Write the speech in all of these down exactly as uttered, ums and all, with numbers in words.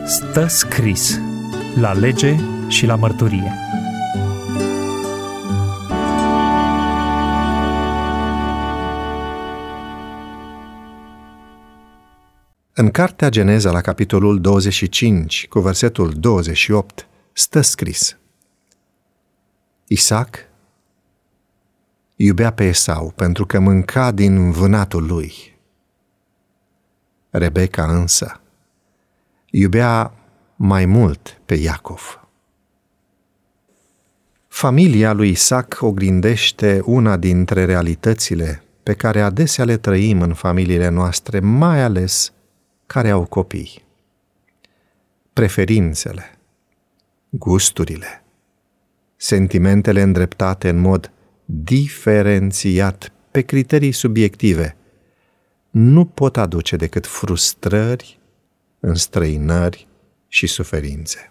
Stă scris la lege și la mărturie. În cartea Geneza, la capitolul douăzeci și cinci, cu versetul douăzeci și opt, stă scris: Isaac iubea pe Esau pentru că mânca din vânatul lui. Rebecca însă iubea mai mult pe Iacov. Familia lui Isaac oglindește una dintre realitățile pe care adesea le trăim în familiile noastre, mai ales care au copii. Preferințele, gusturile, sentimentele îndreptate în mod diferențiat pe criterii subiective nu pot aduce decât frustrări, înstrăinări și suferințe.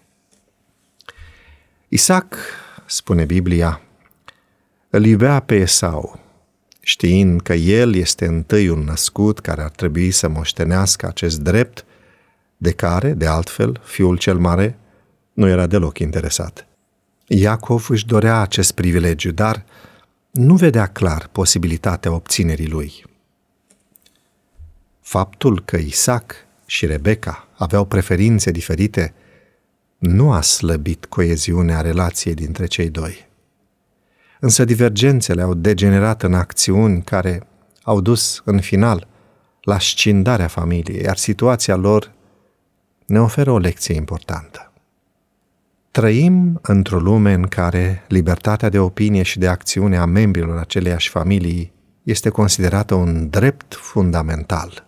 Isaac, spune Biblia, îl iubea pe Esau, știind că el este întâiul născut care ar trebui să moștenească acest drept, de care, de altfel, fiul cel mare nu era deloc interesat. Iacov își dorea acest privilegiu, dar nu vedea clar posibilitatea obținerii lui. Faptul că Isaac și Rebecca aveau preferințe diferite nu a slăbit coeziunea relației dintre cei doi. Însă divergențele au degenerat în acțiuni care au dus, în final, la scindarea familiei, iar situația lor ne oferă o lecție importantă. Trăim într-o lume în care libertatea de opinie și de acțiune a membrilor aceleiași familii este considerată un drept fundamental.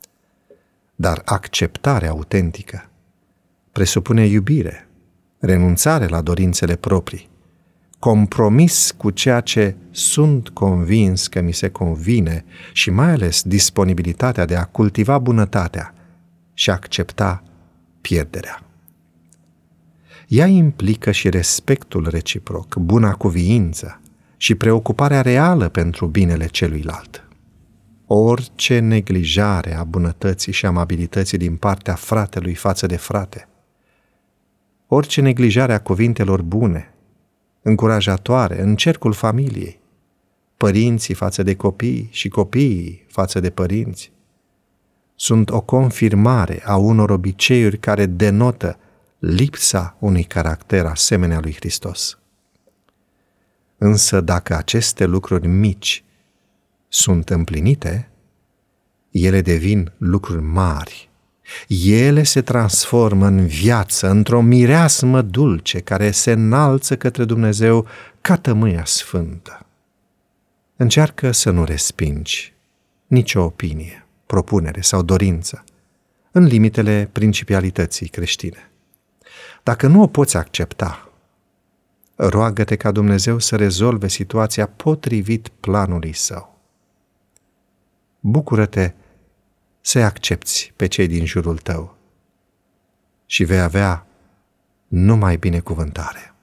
Dar acceptarea autentică presupune iubire, renunțare la dorințele proprii, compromis cu ceea ce sunt convins că mi se convine și mai ales disponibilitatea de a cultiva bunătatea și a accepta pierderea. Ea implică și respectul reciproc, buna cuviință și preocuparea reală pentru binele celuilalt. Orice neglijare a bunătății și amabilității din partea fratelui față de frate, orice neglijare a cuvintelor bune, încurajatoare în cercul familiei, părinții față de copii și copiii față de părinți, sunt o confirmare a unor obiceiuri care denotă lipsa unui caracter asemenea lui Hristos. Însă dacă aceste lucruri mici sunt împlinite, ele devin lucruri mari. Ele se transformă în viață, într-o mireasmă dulce care se înalță către Dumnezeu ca tămâia sfântă. Încearcă să nu respingi nicio opinie, propunere sau dorință în limitele principialității creștine. Dacă nu o poți accepta, roagă-te ca Dumnezeu să rezolve situația potrivit planului Său. Bucură-te să-i accepți pe cei din jurul tău și vei avea numai binecuvântare.